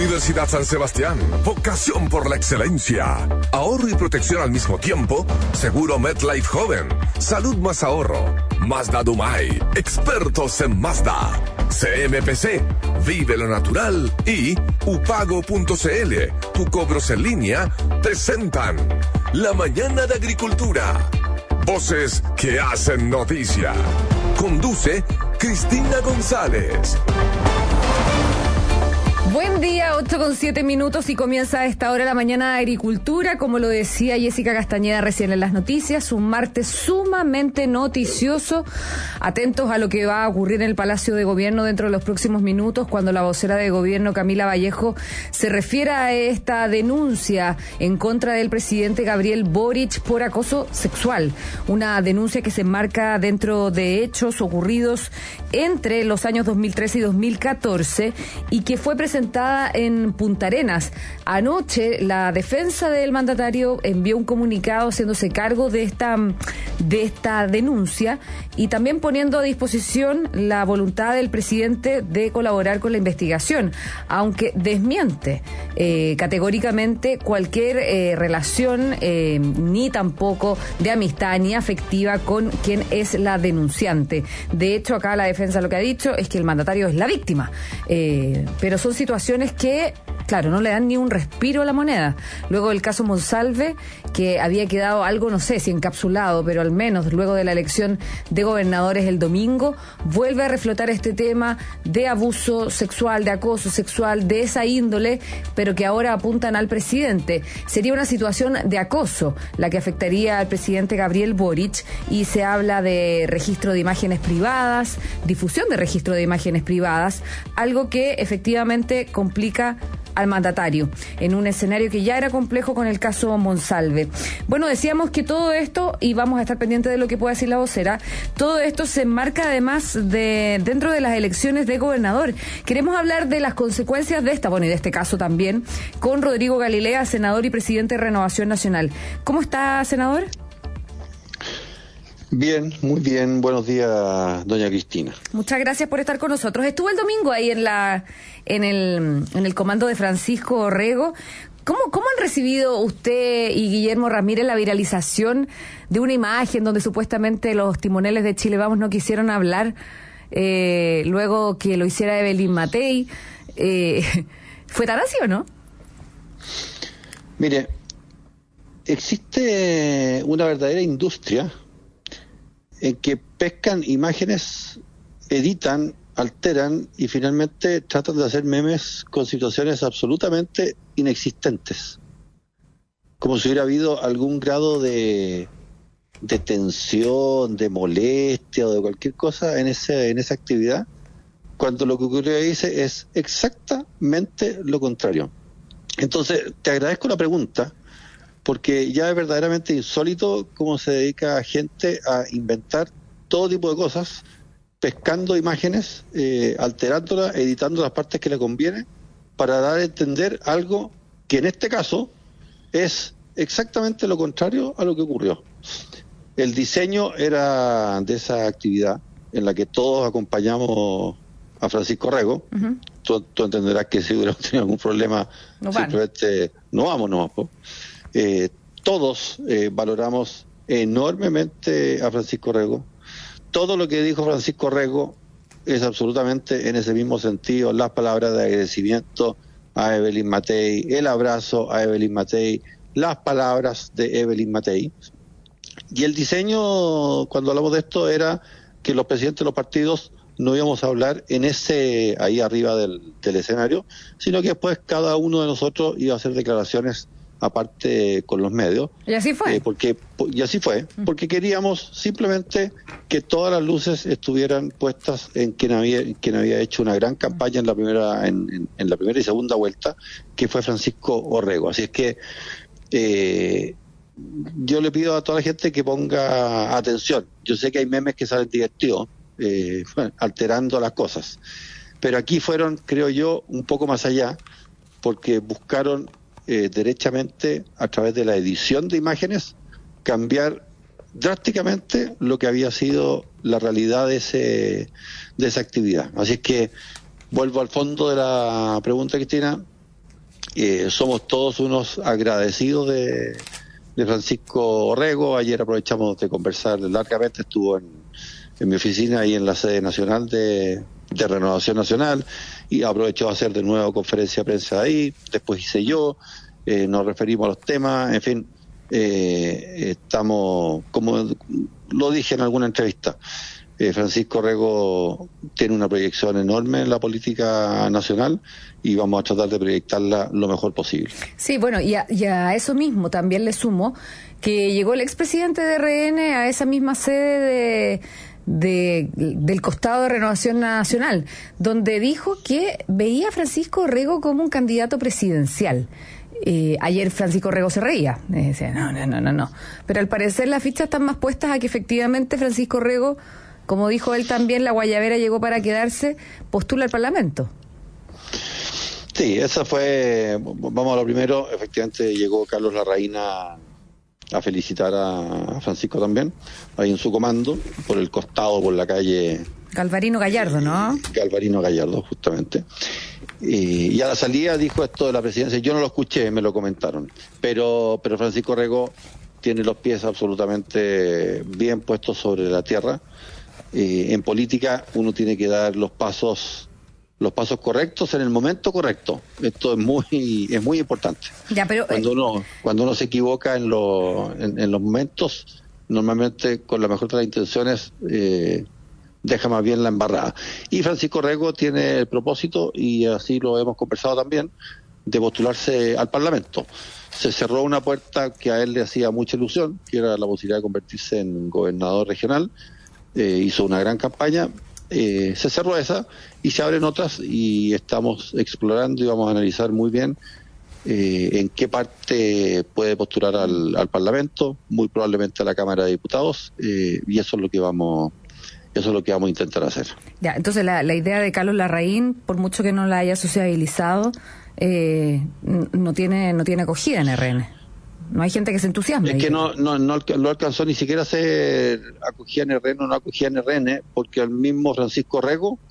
Universidad San Sebastián, vocación por la excelencia. Ahorro y protección al mismo tiempo. Seguro MetLife Joven. Salud más ahorro. Mazda Dumay, expertos en Mazda. CMPC, vive lo natural. Y Upago.cl, tu cobros en línea, presentan La Mañana de Agricultura. Voces que hacen noticia. Conduce Cristina González. Buen día, 8:07 y comienza a esta hora la mañana de agricultura. Como lo decía Jessica Castañeda recién en las noticias, un martes sumamente noticioso. Atentos a lo que va a ocurrir en el Palacio de Gobierno dentro de los próximos minutos, cuando la vocera de Gobierno, Camila Vallejo, se refiere a esta denuncia en contra del presidente Gabriel Boric por acoso sexual. Una denuncia que se enmarca dentro de hechos ocurridos entre los años 2013 y 2014 y que fue presentada en Punta Arenas. Anoche la defensa del mandatario envió un comunicado haciéndose cargo de esta denuncia y también poniendo a disposición la voluntad del presidente de colaborar con la investigación, aunque desmiente categóricamente cualquier relación ni tampoco de amistad ni afectiva con quien es la denunciante. De hecho, acá la defensa lo que ha dicho es que el mandatario es la víctima, pero son situaciones que, claro, no le dan ni un respiro a la moneda. Luego del caso Monsalve, que había quedado algo, no sé si encapsulado, pero al menos luego de la elección de gobernadores el domingo, vuelve a reflotar este tema de abuso sexual, de acoso sexual, de esa índole, pero que ahora apuntan al presidente. Sería una situación de acoso la que afectaría al presidente Gabriel Boric, y se habla de registro de imágenes privadas, difusión de registro de imágenes privadas, algo que efectivamente complica al mandatario en un escenario que ya era complejo con el caso Monsalve. Bueno, decíamos que todo esto, y vamos a estar pendientes de lo que pueda decir la vocera, todo esto se enmarca además dentro de las elecciones de gobernador. Queremos hablar de las consecuencias de esta, bueno, y de este caso también, con Rodrigo Galilea, senador y presidente de Renovación Nacional. ¿Cómo está, senador? Bien, muy bien. Buenos días, doña Cristina. Muchas gracias por estar con nosotros. Estuvo el domingo ahí en el comando de Francisco Orrego. ¿Cómo han recibido usted y Guillermo Ramírez la viralización de una imagen donde supuestamente los timoneles de Chile Vamos no quisieron hablar luego que lo hiciera Evelyn Matei? ¿Fue tan así o no? Mire, existe una verdadera industria en que pescan imágenes, editan, alteran y finalmente tratan de hacer memes con situaciones absolutamente inexistentes. Como si hubiera habido algún grado de tensión, de molestia o de cualquier cosa en esa actividad, cuando lo que ocurrió ahí es exactamente lo contrario. Entonces, te agradezco la pregunta, porque ya es verdaderamente insólito cómo se dedica gente a inventar todo tipo de cosas, pescando imágenes, alterándolas, editando las partes que le conviene, para dar a entender algo que en este caso es exactamente lo contrario a lo que ocurrió. El diseño era de esa actividad en la que todos acompañamos a Francisco Orrego. Uh-huh. Tú entenderás que si hubiéramos tenido algún problema, simplemente no vamos nomás, po. Todos valoramos enormemente a Francisco Orrego. Todo lo que dijo Francisco Orrego es absolutamente en ese mismo sentido. Las palabras de agradecimiento a Evelyn Matei, el abrazo a Evelyn Matei, las palabras de Evelyn Matei. Y el diseño, cuando hablamos de esto, era que los presidentes de los partidos no íbamos a hablar ahí arriba del escenario, sino que después cada uno de nosotros iba a hacer declaraciones aparte con los medios. Y así fue. Porque queríamos simplemente que todas las luces estuvieran puestas en quien había hecho una gran campaña en la primera y segunda vuelta, que fue Francisco Orrego. Así es que yo le pido a toda la gente que ponga atención. Yo sé que hay memes que salen divertidos, alterando las cosas, pero aquí fueron, creo yo, un poco más allá, porque buscaron derechamente, a través de la edición de imágenes, cambiar drásticamente lo que había sido la realidad de esa actividad. Así es que vuelvo al fondo de la pregunta, Cristina. Somos todos unos agradecidos de Francisco Orrego. Ayer aprovechamos de conversar largamente, estuvo en mi oficina ahí en la sede nacional de Renovación Nacional, y aprovechó a hacer de nuevo conferencia de prensa ahí, después hice yo, nos referimos a los temas, en fin, estamos, como lo dije en alguna entrevista, Francisco Orrego tiene una proyección enorme en la política nacional y vamos a tratar de proyectarla lo mejor posible. Sí, bueno, y a eso mismo también le sumo que llegó el expresidente de RN a esa misma sede del costado de Renovación Nacional, donde dijo que veía a Francisco Orrego como un candidato presidencial. Ayer Francisco Orrego se reía, decía, no. Pero al parecer las fichas están más puestas a que efectivamente Francisco Orrego, como dijo él también, la guayabera llegó para quedarse, postula al Parlamento. Sí, esa fue, vamos a lo primero, efectivamente llegó Carlos Larraín a felicitar a Francisco también, ahí en su comando, por el costado, por la calle... Galvarino Gallardo, ¿no? Galvarino Gallardo, justamente. Y a la salida dijo esto de la presidencia, yo no lo escuché, me lo comentaron, pero Francisco Orrego tiene los pies absolutamente bien puestos sobre la tierra. En política uno tiene que dar los pasos correctos en el momento correcto. Esto es muy importante. Ya, pero cuando uno se equivoca en los momentos, normalmente con la mejor de las intenciones deja más bien la embarrada. Y Francisco Orrego tiene el propósito, y así lo hemos conversado también, de postularse al Parlamento. Se cerró una puerta que a él le hacía mucha ilusión, que era la posibilidad de convertirse en gobernador regional. Hizo una gran campaña, se cerró esa y se abren otras, y estamos explorando y vamos a analizar muy bien en qué parte puede postular al Parlamento, muy probablemente a la Cámara de Diputados, y eso es lo que vamos a intentar hacer. Ya, entonces la idea de Carlos Larraín, por mucho que no la haya sociabilizado, no tiene acogida en RN. No hay gente que se entusiasme. Es que no alcanzó ni siquiera a ser acogida en RN o no acogida en RN, porque al mismo Francisco Orrego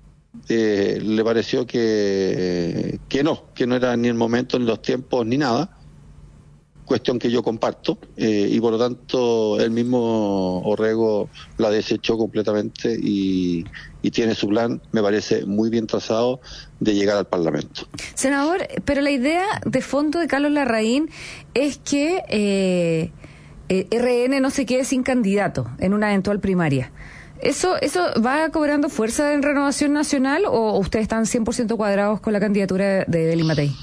le pareció que no era ni el momento, ni los tiempos, ni nada. Cuestión que yo comparto, y por lo tanto el mismo Orrego la desechó completamente y tiene su plan, me parece muy bien trazado, de llegar al Parlamento. Senador, pero la idea de fondo de Carlos Larraín es que RN no se quede sin candidato en una eventual primaria. ¿Eso va cobrando fuerza en Renovación Nacional o ustedes están 100% cuadrados con la candidatura de Dely Matei?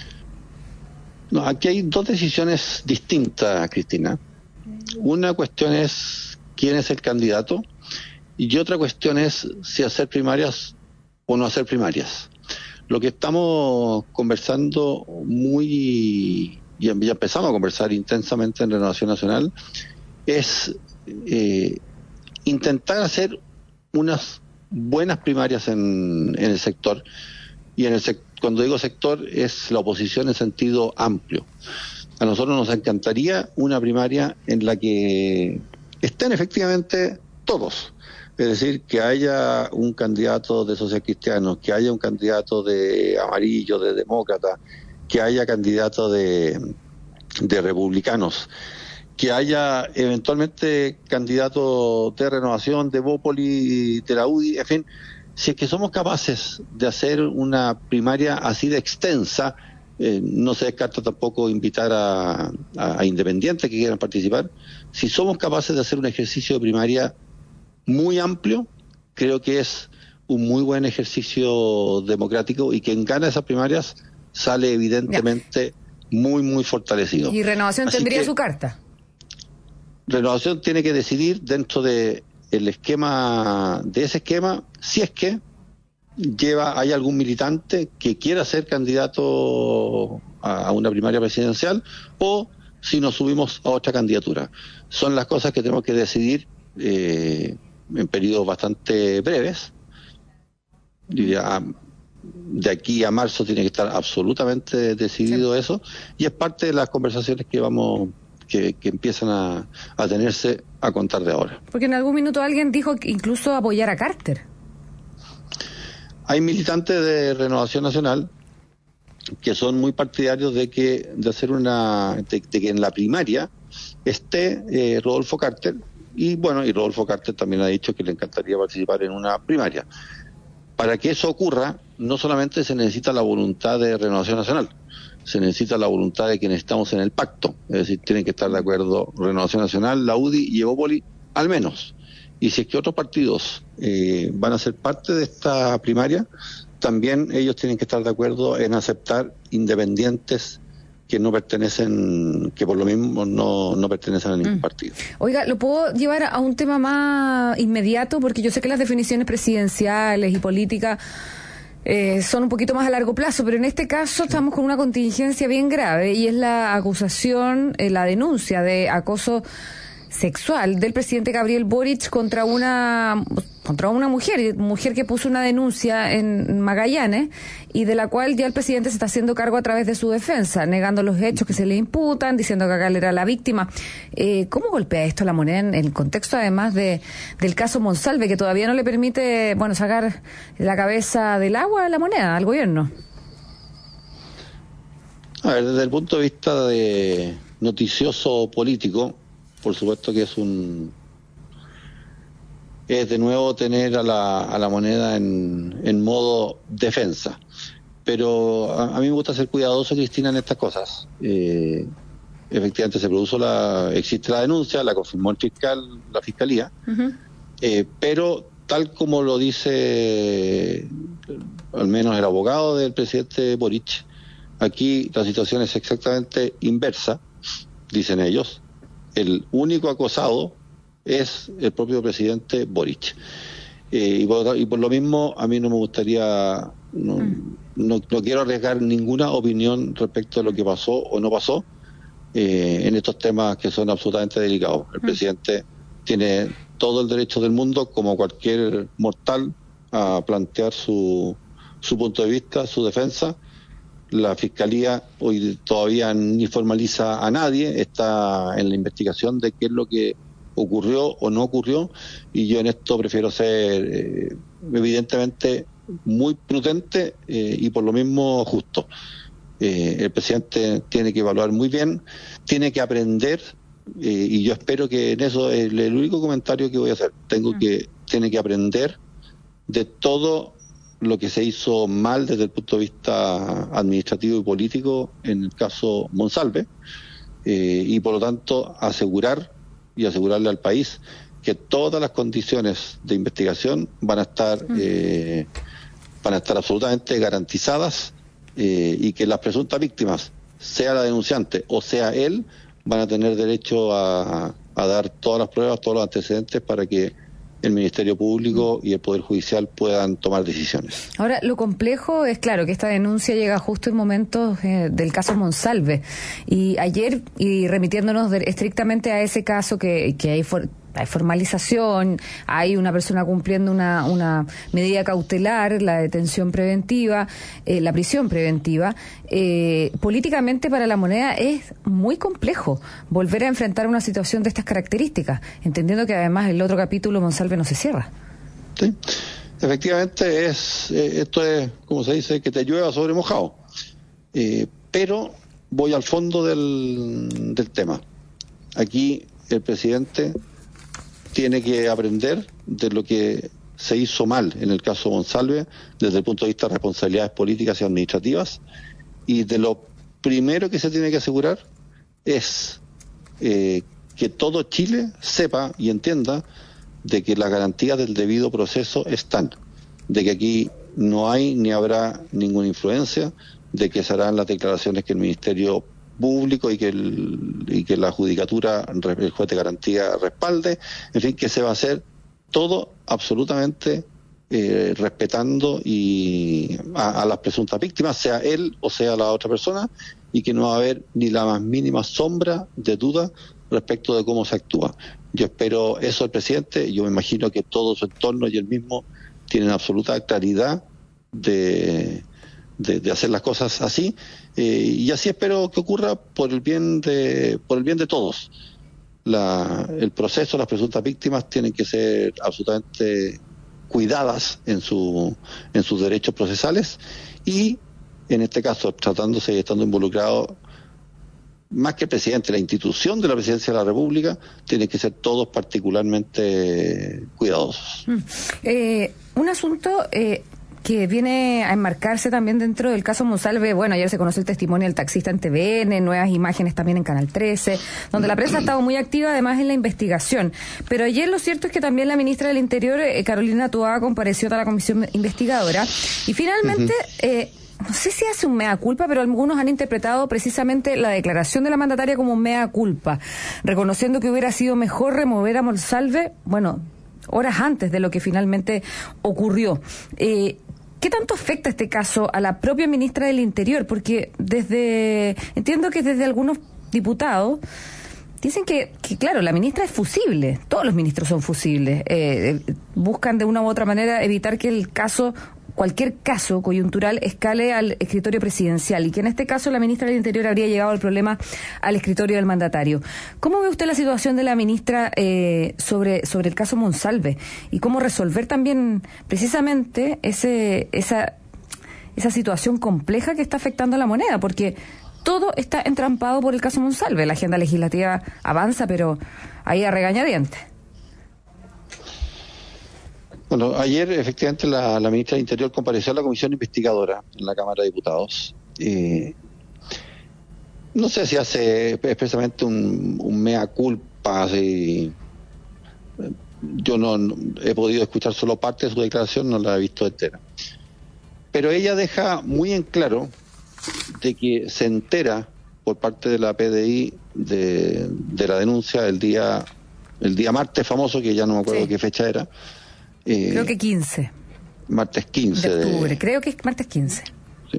No, aquí hay dos decisiones distintas, Cristina. Una cuestión es quién es el candidato y otra cuestión es si hacer primarias o no hacer primarias. Lo que estamos conversando ya empezamos a conversar intensamente en Renovación Nacional, es intentar hacer unas buenas primarias en el sector. Y cuando digo sector, es la oposición en sentido amplio. A nosotros nos encantaría una primaria en la que estén efectivamente todos. Es decir, que haya un candidato de socialcristianos, que haya un candidato de amarillo, de demócrata, que haya candidato de republicanos, que haya eventualmente candidato de Renovación, de Bópoli, de la UDI, en fin. Si es que somos capaces de hacer una primaria así de extensa, no se descarta tampoco invitar a independientes que quieran participar. Si somos capaces de hacer un ejercicio de primaria muy amplio, creo que es un muy buen ejercicio democrático, y quien gana esas primarias sale evidentemente muy fortalecido. ¿Y Renovación tendría su carta? Renovación tiene que decidir dentro de ese esquema, si es que hay algún militante que quiera ser candidato a una primaria presidencial, o si nos subimos a otra candidatura. Son las cosas que tenemos que decidir en periodos bastante breves. De aquí a marzo tiene que estar absolutamente decidido eso, y es parte de las conversaciones que empiezan a tenerse a contar de ahora. Porque en algún minuto alguien dijo que incluso apoyar a Carter. Hay militantes de Renovación Nacional que son muy partidarios de que en la primaria esté Rodolfo Carter, y Rodolfo Carter también ha dicho que le encantaría participar en una primaria. Para que eso ocurra, no solamente se necesita la voluntad de Renovación Nacional, se necesita la voluntad de quienes estamos en el pacto, es decir, tienen que estar de acuerdo Renovación Nacional, la UDI y Evópoli, al menos. Y si es que otros partidos van a ser parte de esta primaria, también ellos tienen que estar de acuerdo en aceptar independientes que no pertenecen, que por lo mismo no pertenecen a ningún partido. Oiga, ¿lo puedo llevar a un tema más inmediato? Porque yo sé que las definiciones presidenciales y políticas son un poquito más a largo plazo, pero en este caso estamos con una contingencia bien grave y es la acusación, la denuncia de acoso sexual del presidente Gabriel Boric contra una mujer que puso una denuncia en Magallanes y de la cual ya el presidente se está haciendo cargo a través de su defensa, negando los hechos que se le imputan, diciendo que acá él era la víctima. ¿Cómo golpea esto la Moneda en el contexto además del caso Monsalve, que todavía no le permite sacar la cabeza del agua a la Moneda, al gobierno? A ver, desde el punto de vista de noticioso político, por supuesto que es de nuevo tener a la Moneda en modo defensa. Pero a mí me gusta ser cuidadoso, Cristina, en estas cosas. Efectivamente existe la denuncia, la confirmó la fiscalía, pero tal como lo dice al menos el abogado del presidente Boric, aquí la situación es exactamente inversa, dicen ellos. El único acosado es el propio presidente Boric. Y por lo mismo, a mí no me gustaría, no quiero arriesgar ninguna opinión respecto a lo que pasó o no pasó en estos temas que son absolutamente delicados. El presidente tiene todo el derecho del mundo, como cualquier mortal, a plantear su punto de vista, su defensa. La Fiscalía hoy todavía ni formaliza a nadie, está en la investigación de qué es lo que ocurrió o no ocurrió, y yo en esto prefiero ser evidentemente muy prudente y por lo mismo justo. El presidente tiene que evaluar muy bien, tiene que aprender, y yo espero que en eso es el único comentario que voy a hacer. Tiene que aprender de todo lo que se hizo mal desde el punto de vista administrativo y político en el caso Monsalve, y por lo tanto asegurarle al país que todas las condiciones de investigación van a estar absolutamente garantizadas, y que las presuntas víctimas, sea la denunciante o sea él, van a tener derecho a dar todas las pruebas, todos los antecedentes para que el Ministerio Público y el Poder Judicial puedan tomar decisiones. Ahora, lo complejo es, claro, que esta denuncia llega justo en momentos del caso Monsalve. Y ayer, y remitiéndonos estrictamente a ese caso que hay formalización, hay una persona cumpliendo una medida cautelar, la detención preventiva, la prisión preventiva, políticamente para la Moneda es muy complejo volver a enfrentar una situación de estas características, entendiendo que además el otro capítulo Monsalve no se cierra. Sí, efectivamente esto es, como se dice, que te llueva sobre mojado. Pero voy al fondo del tema. Aquí el presidente tiene que aprender de lo que se hizo mal en el caso Monsalve desde el punto de vista de responsabilidades políticas y administrativas, y de lo primero que se tiene que asegurar es que todo Chile sepa y entienda de que las garantías del debido proceso están, de que aquí no hay ni habrá ninguna influencia, de que se harán las declaraciones que el Ministerio Público y que la Judicatura, el juez de garantía, respalde, en fin, que se va a hacer todo absolutamente respetando a las presuntas víctimas, sea él o sea la otra persona, y que no va a haber ni la más mínima sombra de duda respecto de cómo se actúa. Yo espero eso del presidente, yo me imagino que todo su entorno y él mismo tienen absoluta claridad de hacer las cosas así, y así espero que ocurra por el bien de todos. El proceso, las presuntas víctimas tienen que ser absolutamente cuidadas en sus derechos procesales, y en este caso, tratándose y estando involucrado, más que el presidente, la institución de la presidencia de la República, tienen que ser todos particularmente cuidadosos. Un asunto que viene a enmarcarse también dentro del caso Monsalve. Bueno, ayer se conoció el testimonio del taxista en TVN, nuevas imágenes también en Canal 13, donde la prensa ha estado muy activa además en la investigación. Pero ayer lo cierto es que también la ministra del Interior, Carolina Toá, compareció a la comisión investigadora y finalmente... no sé si hace un mea culpa, pero algunos han interpretado precisamente la declaración de la mandataria como un mea culpa, reconociendo que hubiera sido mejor remover a Monsalve, bueno, horas antes de lo que finalmente ocurrió. ¿Qué tanto afecta este caso a la propia ministra del Interior? Porque entiendo que desde algunos diputados dicen que claro, la ministra es fusible, todos los ministros son fusibles, buscan de una u otra manera evitar que cualquier caso coyuntural escale al escritorio presidencial y que en este caso la ministra del Interior habría llegado el problema al escritorio del mandatario. ¿Cómo ve usted la situación de la ministra sobre el caso Monsalve y cómo resolver también precisamente esa situación compleja que está afectando a la moneda? Porque todo está entrampado por el caso Monsalve. La agenda legislativa avanza, pero ahí a regañadientes. Bueno, ayer efectivamente la ministra del Interior compareció a la comisión investigadora en la Cámara de Diputados. No sé si hace expresamente un mea culpa. Así. Yo no he podido escuchar solo parte de su declaración, no la he visto entera. Pero ella deja muy en claro de que se entera por parte de la PDI de la denuncia el día martes famoso, que ya no me acuerdo qué fecha era. Creo que 15. Martes 15 de octubre, creo que es martes 15. Sí.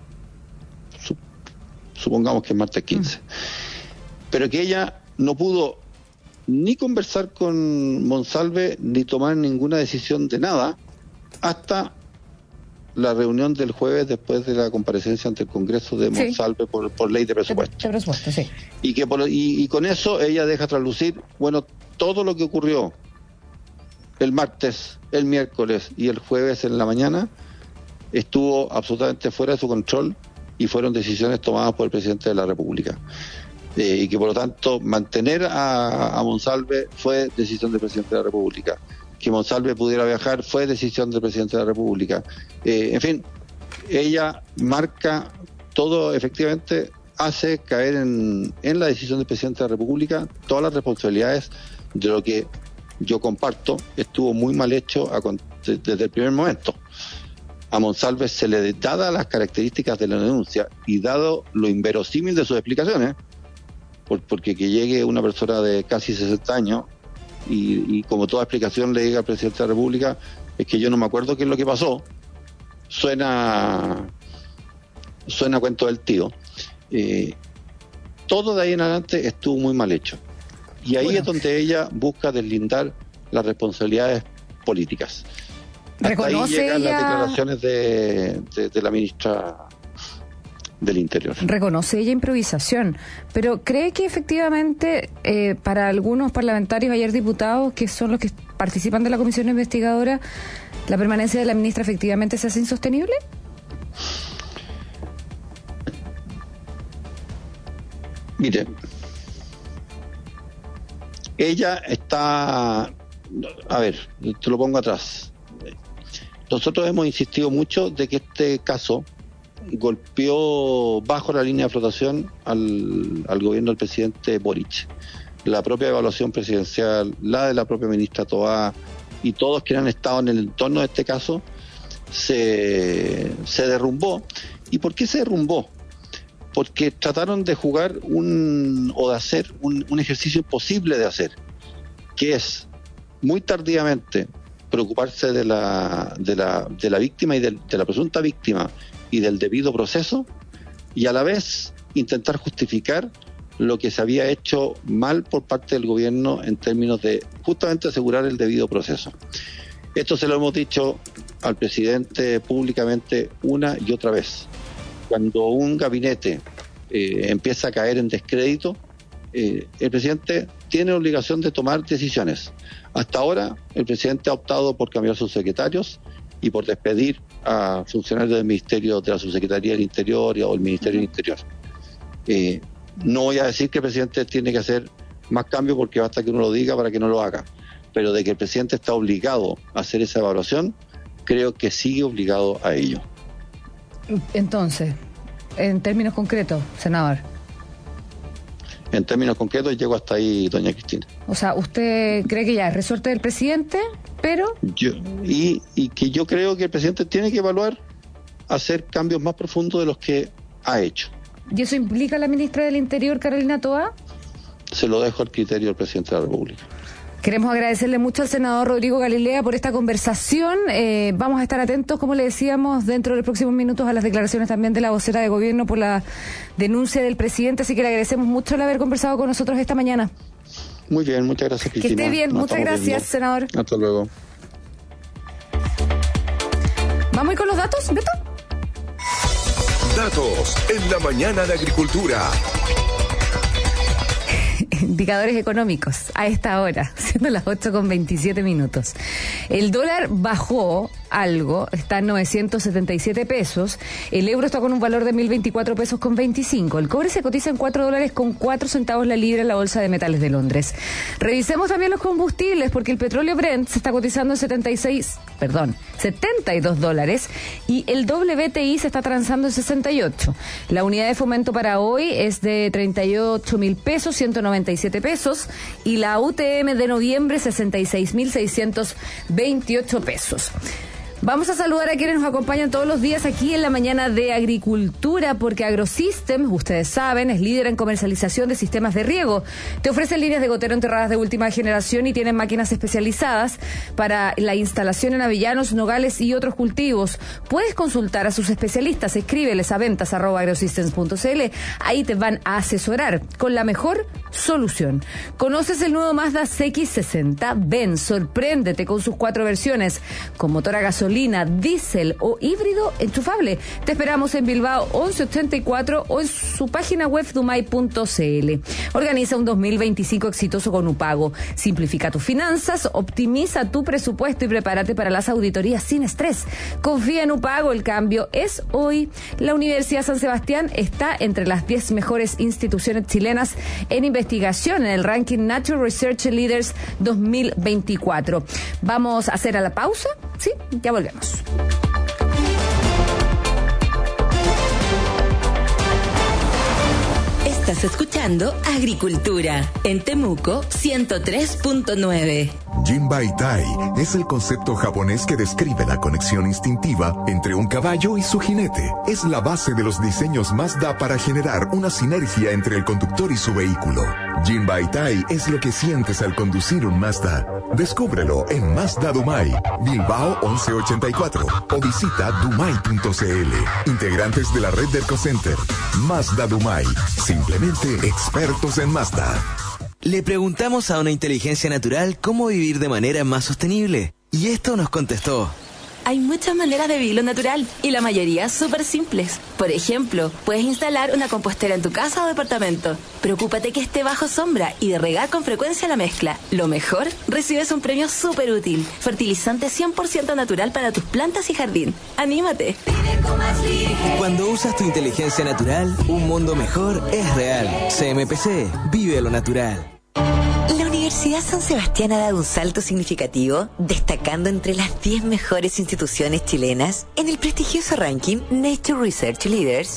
Supongamos que es martes 15. Pero que ella no pudo ni conversar con Monsalve ni tomar ninguna decisión de nada hasta la reunión del jueves después de la comparecencia ante el Congreso de Monsalve por ley de presupuesto. De presupuesto, sí. Y con eso ella deja traslucir, bueno, todo lo que ocurrió el martes, el miércoles y el jueves en la mañana estuvo absolutamente fuera de su control y fueron decisiones tomadas por el presidente de la República. Y que por lo tanto mantener a Monsalve fue decisión del presidente de la República. Que Monsalve pudiera viajar fue decisión del presidente de la República. En fin, ella marca todo, efectivamente hace caer en la decisión del presidente de la República todas las responsabilidades de lo que yo comparto, estuvo muy mal hecho desde el primer momento. A Monsalve se le dadas las características de la denuncia y dado lo inverosímil de sus explicaciones, porque que llegue una persona de casi 60 años y como toda explicación le diga al presidente de la República, es que yo no me acuerdo qué es lo que pasó, suena cuento del tío. Todo de ahí en adelante estuvo muy mal hecho. Y ahí es donde ella busca deslindar las responsabilidades políticas. Hasta ahí llegan las declaraciones de la ministra del Interior. Reconoce ella improvisación, pero ¿cree que efectivamente para algunos parlamentarios, ayer diputados, que son los que participan de la comisión investigadora, la permanencia de la ministra efectivamente se hace insostenible? Mire, ella está... A ver, te lo pongo atrás. Nosotros hemos insistido mucho de que este caso golpeó bajo la línea de flotación al gobierno del presidente Boric. La propia evaluación presidencial, la de la propia ministra Toá y todos quienes han estado en el entorno de este caso se derrumbó. ¿Y por qué se derrumbó? Porque trataron de jugar o de hacer un ejercicio imposible de hacer, que es muy tardíamente preocuparse de la víctima y de la presunta víctima y del debido proceso, y a la vez intentar justificar lo que se había hecho mal por parte del gobierno en términos de justamente asegurar el debido proceso. Esto se lo hemos dicho al presidente públicamente una y otra vez. Cuando un gabinete empieza a caer en descrédito, el presidente tiene la obligación de tomar decisiones. Hasta ahora el presidente ha optado por cambiar sus secretarios y por despedir a funcionarios del Ministerio de la Subsecretaría del Interior o el Ministerio del Interior. No voy a decir que el presidente tiene que hacer más cambios porque basta que uno lo diga para que no lo haga, pero de que el presidente está obligado a hacer esa evaluación, creo que sigue obligado a ello. Entonces, en términos concretos, senador. En términos concretos, llego hasta ahí, doña Cristina. O sea, ¿usted cree que ya es resorte del presidente, pero...? Y que yo creo que el presidente tiene que evaluar hacer cambios más profundos de los que ha hecho. ¿Y eso implica a la ministra del Interior, Carolina Toá? Se lo dejo al criterio del presidente de la República. Queremos agradecerle mucho al senador Rodrigo Galilea por esta conversación. Vamos a estar atentos, como le decíamos, dentro de los próximos minutos a las declaraciones también de la vocera de gobierno por la denuncia del presidente, así que le agradecemos mucho el haber conversado con nosotros esta mañana. Muy bien, muchas gracias, Cristina. Que esté bien, muchas gracias, senador. Hasta luego. ¿Vamos a ir con los datos, Beto? Datos en la mañana de Agricultura. Indicadores económicos a esta hora, siendo las 8:27. El dólar bajó algo, está en 977 pesos. El euro está con un valor de 1.024 pesos con 25. El cobre se cotiza en $4.04 la libra en la bolsa de metales de Londres. Revisemos también los combustibles, porque el petróleo Brent se está cotizando en $72 y el WTI se está transando en 68. La unidad de fomento para hoy es de 38.000 pesos, 197 pesos, y la UTM de noviembre 66.628 pesos. Vamos a saludar a quienes nos acompañan todos los días aquí en la mañana de Agricultura, porque AgroSystems, ustedes saben, es líder en comercialización de sistemas de riego. Te ofrecen líneas de gotero enterradas de última generación y tienen máquinas especializadas para la instalación en avellanos, nogales y otros cultivos. Puedes consultar a sus especialistas, escríbeles a ventas@agrosystems.cl. Ahí te van a asesorar con la mejor solución. ¿Conoces el nuevo Mazda CX-60? Ven, sorpréndete con sus 4 versiones, con motor a gasolina, diésel o híbrido enchufable. Te esperamos en Bilbao 1184 o en su página web dumay.cl. Organiza un 2025 exitoso con Upago. Simplifica tus finanzas, optimiza tu presupuesto y prepárate para las auditorías sin estrés. Confía en Upago, el cambio es hoy. La Universidad San Sebastián está entre las 10 mejores instituciones chilenas en investigación en el ranking Natural Research Leaders 2024. Vamos a hacer a la pausa, ¿sí? Ya volvemos. Estás escuchando Agricultura en Temuco 103.9. Jinbai Tai es el concepto japonés que describe la conexión instintiva entre un caballo y su jinete. Es la base de los diseños Mazda para generar una sinergia entre el conductor y su vehículo. Jinbai Tai es lo que sientes al conducir un Mazda. Descúbrelo en Mazda Dumay, Bilbao 1184 o visita dumay.cl. Integrantes de la red del Ecocenter. Mazda Dumay, simplemente expertos en Mazda. Le preguntamos a una inteligencia natural cómo vivir de manera más sostenible. Y esto nos contestó. Hay muchas maneras de vivirlo natural y la mayoría súper simples. Por ejemplo, puedes instalar una compostera en tu casa o departamento. Preocúpate que esté bajo sombra y de regar con frecuencia la mezcla. Lo mejor, recibes un premio súper útil. Fertilizante 100% natural para tus plantas y jardín. ¡Anímate! Cuando usas tu inteligencia natural, un mundo mejor es real. CMPC, vive lo natural. La Universidad San Sebastián ha dado un salto significativo, destacando entre las 10 mejores instituciones chilenas en el prestigioso ranking Nature Research Leaders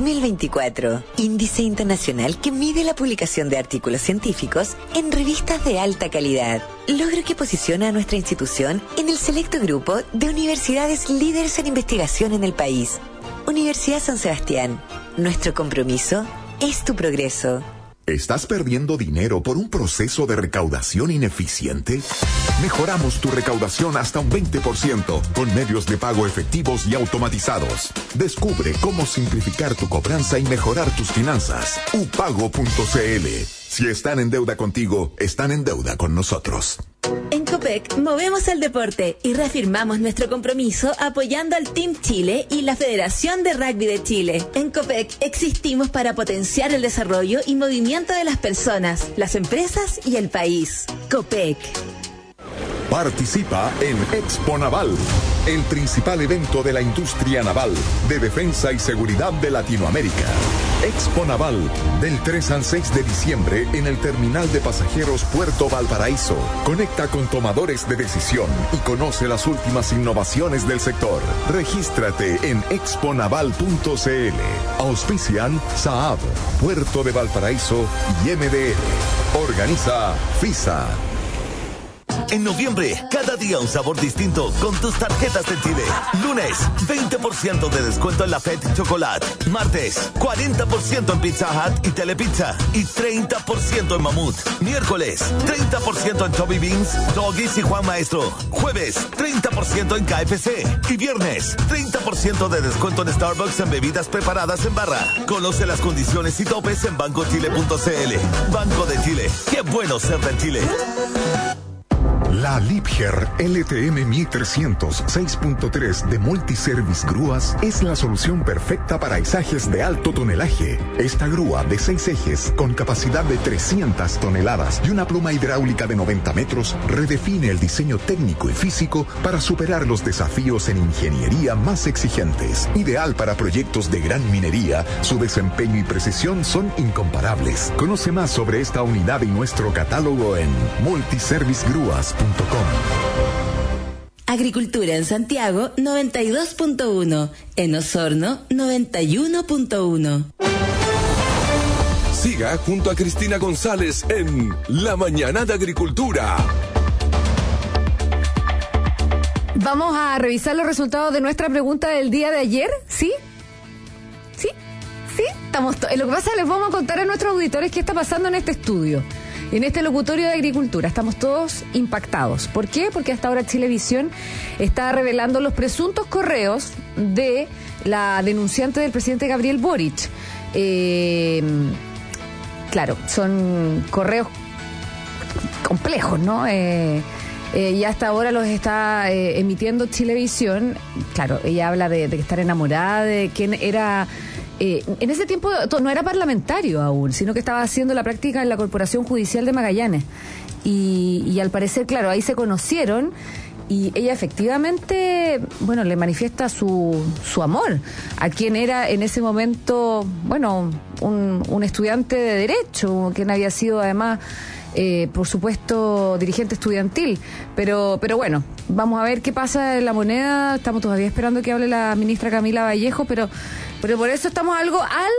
2024, índice internacional que mide la publicación de artículos científicos en revistas de alta calidad, logro que posiciona a nuestra institución en el selecto grupo de universidades líderes en investigación en el país. Universidad San Sebastián, nuestro compromiso es tu progreso. ¿Estás perdiendo dinero por un proceso de recaudación ineficiente? Mejoramos tu recaudación hasta un 20% con medios de pago efectivos y automatizados. Descubre cómo simplificar tu cobranza y mejorar tus finanzas. upago.cl. Si están en deuda contigo, están en deuda con nosotros. En Copec movemos el deporte y reafirmamos nuestro compromiso apoyando al Team Chile y la Federación de Rugby de Chile. En Copec existimos para potenciar el desarrollo y movimiento de las personas, las empresas y el país. Copec. Participa en Expo Naval. el principal evento de la industria naval, de defensa y seguridad de Latinoamérica. Expo Naval, del 3 al 6 de diciembre en el Terminal de Pasajeros Puerto Valparaíso. Conecta con tomadores de decisión y conoce las últimas innovaciones del sector. Regístrate en exponaval.cl. Auspician Saab, Puerto de Valparaíso y MDL. Organiza FISA. En noviembre, cada día un sabor distinto con tus tarjetas de Chile. Lunes, 20% de descuento en la Fed Chocolate. Martes, 40% en Pizza Hut y Telepizza. Y 30% en Mamut. Miércoles, 30% en Chubby Beans, Doggies y Juan Maestro. Jueves, 30% en KFC. Y viernes, 30% de descuento en Starbucks en bebidas preparadas en barra. Conoce las condiciones y topes en bancochile.cl. Banco de Chile. Qué bueno ser de Chile. La Liebherr LTM 1300 6.3 de Multiservice Grúas es la solución perfecta para izajes de alto tonelaje. Esta grúa de 6 ejes con capacidad de 300 toneladas y una pluma hidráulica de 90 metros redefine el diseño técnico y físico para superar los desafíos en ingeniería más exigentes. Ideal para proyectos de gran minería, su desempeño y precisión son incomparables. Conoce más sobre esta unidad y nuestro catálogo en multiservicegrúas.com. Agricultura en Santiago 92.1, en Osorno 91.1. Siga junto a Cristina González en La Mañana de Agricultura. Vamos a revisar los resultados de nuestra pregunta del día de ayer, ¿sí? ¿Sí? ¿Sí? Lo que pasa es que les vamos a contar a nuestros auditores qué está pasando en este estudio. En este locutorio de Agricultura estamos todos impactados. ¿Por qué? Porque hasta ahora Chilevisión está revelando los presuntos correos de la denunciante del presidente Gabriel Boric. Claro, son correos complejos, ¿no? Y hasta ahora los está emitiendo Chilevisión. Claro, ella habla de estar enamorada de quien era... en ese tiempo no era parlamentario aún, sino que estaba haciendo la práctica en la Corporación Judicial de Magallanes. Y al parecer, claro, ahí se conocieron y ella efectivamente, bueno, le manifiesta su amor a quien era en ese momento, bueno, un estudiante de Derecho, quien había sido además... por supuesto, dirigente estudiantil, pero bueno, vamos a ver qué pasa en La Moneda. Estamos todavía esperando que hable la ministra Camila Vallejo, pero por eso estamos algo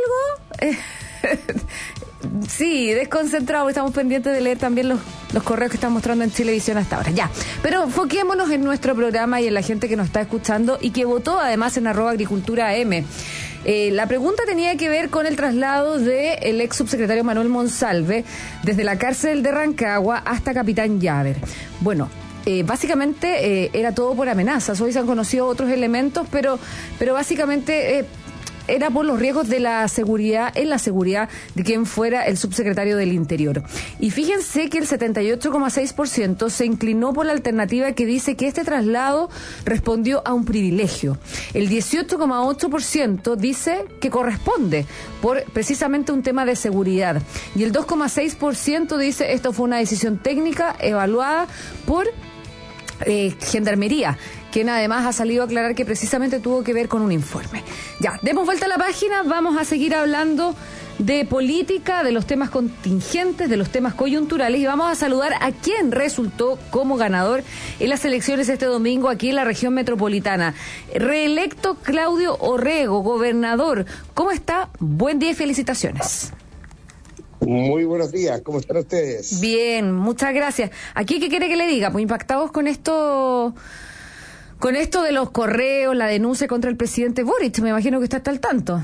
sí, desconcentrados. Estamos pendientes de leer también los correos que están mostrando en Chilevisión hasta ahora. Ya, pero enfoquémonos en nuestro programa y en la gente que nos está escuchando y que votó además en @agricultura_m. La pregunta tenía que ver con el traslado del ex subsecretario Manuel Monsalve desde la cárcel de Rancagua hasta Capitán Llaver. Bueno, básicamente era todo por amenazas. Hoy se han conocido otros elementos, pero básicamente... era por los riesgos de la seguridad, de quien fuera el subsecretario del Interior. Y fíjense que el 78,6% se inclinó por la alternativa que dice que este traslado respondió a un privilegio. El 18,8% dice que corresponde por precisamente un tema de seguridad. Y el 2,6% dice esto fue una decisión técnica evaluada por Gendarmería, quien además ha salido a aclarar que precisamente tuvo que ver con un informe. Ya, demos vuelta a la página, vamos a seguir hablando de política, de los temas contingentes, de los temas coyunturales y vamos a saludar a quien resultó como ganador en las elecciones este domingo aquí en la región metropolitana. Reelecto Claudio Orrego, gobernador. ¿Cómo está? Buen día y felicitaciones. Muy buenos días, ¿cómo están ustedes? Bien, muchas gracias. ¿Aquí qué quiere que le diga? Pues impactados con esto de los correos, la denuncia contra el presidente Boric, me imagino que está hasta el tanto.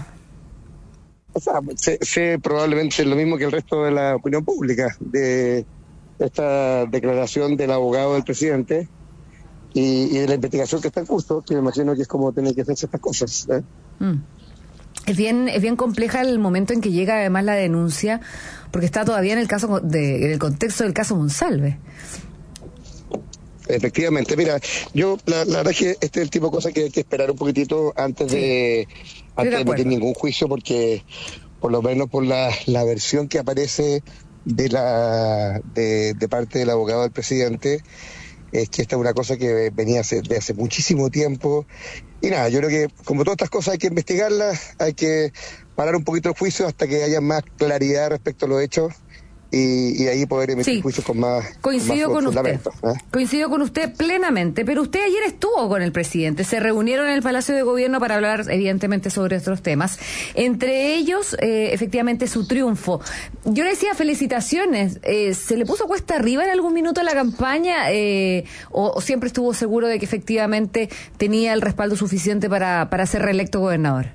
O sea, sé probablemente lo mismo que el resto de la opinión pública, de esta declaración del abogado del presidente y de la investigación que está en curso, que me imagino que es como tienen que hacerse estas cosas, ¿eh? Es bien compleja el momento en que llega además la denuncia, porque está todavía en el contexto del caso Monsalve. Efectivamente, mira, yo la verdad es que este es el tipo de cosas que hay que esperar un poquitito antes de emitir ningún juicio, porque por lo menos por la versión que aparece de parte del abogado del presidente, es que esta es una cosa que venía de hace muchísimo tiempo. Y nada, yo creo que como todas estas cosas hay que investigarlas, hay que parar un poquito el juicio hasta que haya más claridad respecto a los hechos. Y ahí poder emitir juicios con más fundamento. Coincido con usted plenamente, pero usted ayer estuvo con el presidente, se reunieron en el Palacio de Gobierno para hablar evidentemente sobre otros temas, entre ellos efectivamente su triunfo. Yo le decía felicitaciones, ¿se le puso cuesta arriba en algún minuto la campaña o siempre estuvo seguro de que efectivamente tenía el respaldo suficiente para ser reelecto gobernador?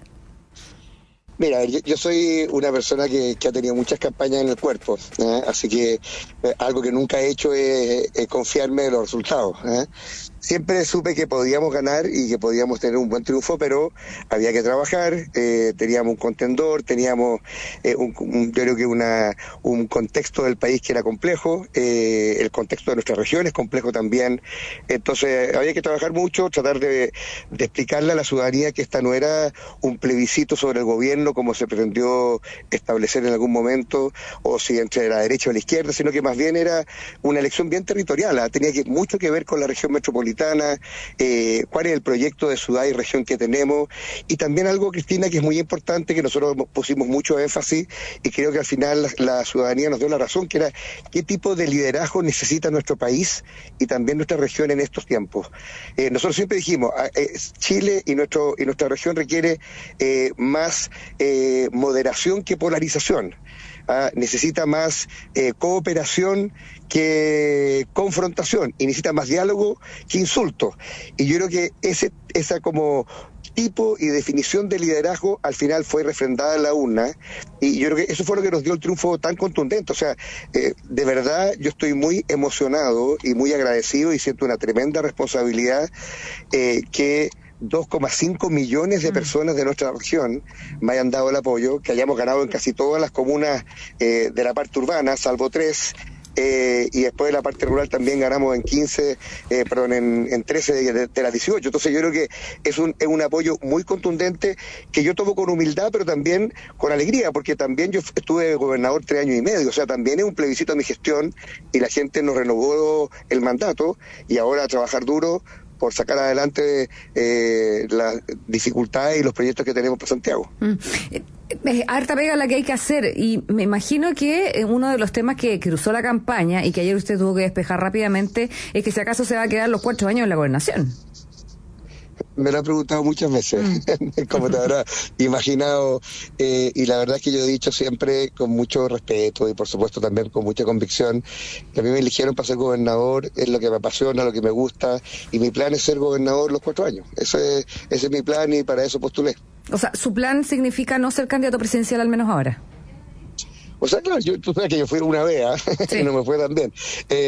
Mira, yo soy una persona que ha tenido muchas campañas en el cuerpo, así que algo que nunca he hecho es confiarme de los resultados. Siempre supe que podíamos ganar y que podíamos tener un buen triunfo, pero había que trabajar, teníamos un contendor, teníamos yo creo que un contexto del país que era complejo, el contexto de nuestra región es complejo también, entonces había que trabajar mucho, tratar de explicarle a la ciudadanía que esta no era un plebiscito sobre el gobierno como se pretendió establecer en algún momento, o si entre la derecha o la izquierda, sino que más bien era una elección bien territorial, tenía mucho que ver con la región metropolitana, cuál es el proyecto de ciudad y región que tenemos, y también algo, Cristina, que es muy importante, que nosotros pusimos mucho énfasis, y creo que al final la ciudadanía nos dio la razón, que era qué tipo de liderazgo necesita nuestro país y también nuestra región en estos tiempos. Nosotros siempre dijimos, Chile y nuestra región requiere más moderación que polarización. Necesita más cooperación que confrontación, y necesita más diálogo que insulto. Y yo creo que esa como tipo y definición de liderazgo al final fue refrendada en la urna, y yo creo que eso fue lo que nos dio el triunfo tan contundente. O sea, de verdad yo estoy muy emocionado y muy agradecido y siento una tremenda responsabilidad que 2,5 millones de personas de nuestra región me hayan dado el apoyo, que hayamos ganado en casi todas las comunas de la parte urbana, salvo 3, y después de la parte rural también ganamos en 13 de las 18. Entonces yo creo que es un apoyo muy contundente que yo tomo con humildad, pero también con alegría, porque también yo estuve gobernador 3 años y medio, o sea, también es un plebiscito a mi gestión, y la gente nos renovó el mandato, y ahora a trabajar duro por sacar adelante las dificultades y los proyectos que tenemos para Santiago. Harta pega la que hay que hacer, y me imagino que uno de los temas que cruzó la campaña y que ayer usted tuvo que despejar rápidamente es que si acaso se va a quedar los 4 años en la gobernación. Me lo han preguntado muchas veces, como te habrás imaginado, y la verdad es que yo he dicho siempre con mucho respeto y por supuesto también con mucha convicción que a mí me eligieron para ser gobernador, es lo que me apasiona, lo que me gusta, y mi plan es ser gobernador los 4 años. Ese es mi plan y para eso postulé. O sea, ¿su plan significa no ser candidato presidencial al menos ahora? O sea, claro, tú sabes que yo fui una vez, sí. Y no me fue tan bien.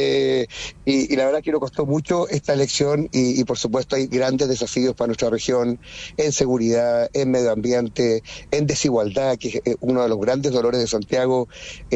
Y la verdad que nos costó mucho esta elección y por supuesto hay grandes desafíos para nuestra región en seguridad, en medio ambiente, en desigualdad, que es uno de los grandes dolores de Santiago,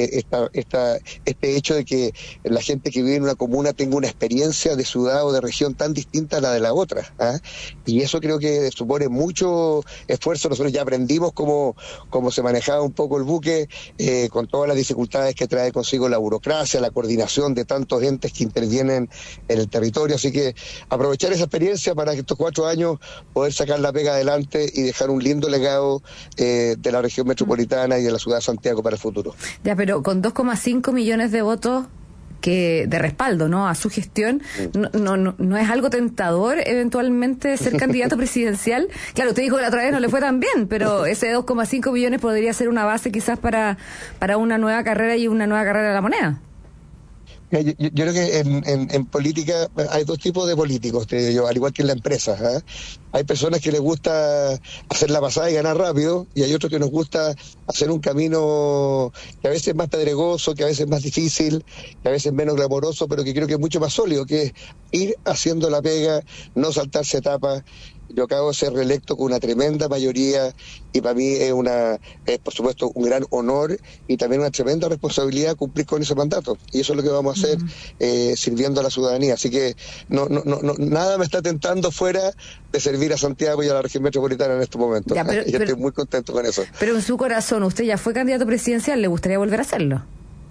este hecho de que la gente que vive en una comuna tenga una experiencia de ciudad o de región tan distinta a la de la otra. Y eso creo que supone mucho esfuerzo. Nosotros ya aprendimos cómo se manejaba un poco el buque, con todas las dificultades que trae consigo la burocracia, la coordinación de tantos entes que intervienen en el territorio, así que aprovechar esa experiencia para que estos 4 años poder sacar la pega adelante y dejar un lindo legado de la región metropolitana y de la ciudad de Santiago para el futuro. Ya, pero con 2,5 millones de votos de respaldo, ¿no?, a su gestión, no es algo tentador eventualmente ser candidato presidencial. Claro, usted dijo que la otra vez no le fue tan bien, pero ese 2,5 millones podría ser una base quizás para una nueva carrera y una nueva carrera de la moneda. Yo creo que en política hay 2 tipos de políticos, te digo yo, al igual que en la empresa. Hay personas que les gusta hacer la pasada y ganar rápido, y hay otros que nos gusta hacer un camino que a veces es más pedregoso, que a veces es más difícil, que a veces es menos glamoroso, pero que creo que es mucho más sólido, que es ir haciendo la pega, no saltarse etapas. Yo acabo de ser reelecto con una tremenda mayoría y para mí es por supuesto un gran honor y también una tremenda responsabilidad cumplir con ese mandato, y eso es lo que vamos a hacer sirviendo a la ciudadanía, así que no nada me está tentando fuera de servir a Santiago y a la región metropolitana en estos momentos. Ya, yo estoy muy contento con eso. Pero en su corazón, usted ya fue candidato presidencial, ¿le gustaría volver a hacerlo?